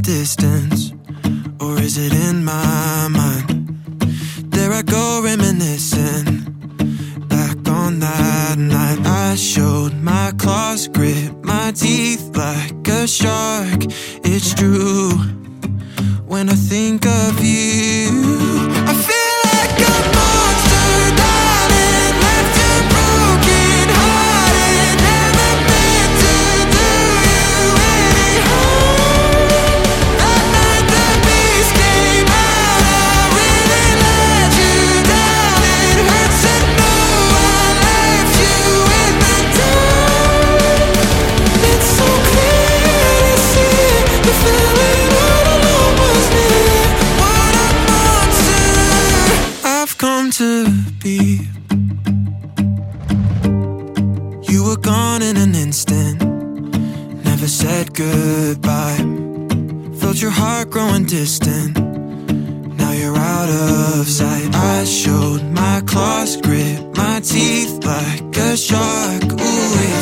distance, or is it in my mind? There I go reminiscing back on that night. I showed my claws, grit my teeth like a shark. It's true, when I think of you, I feel like a monster dying, left and broken hearted. Never meant to do you any harm. That night the beast came out, I really let you down. It hurts to know I left you in the dark. It's so clear to see the feeling all alone was near. What a monster I've come to be. You were gone in an instant, never said goodbye. Felt your heart growing distant, now you're out of sight. I showed my claws, grit my teeth like a shark. Ooh, yeah.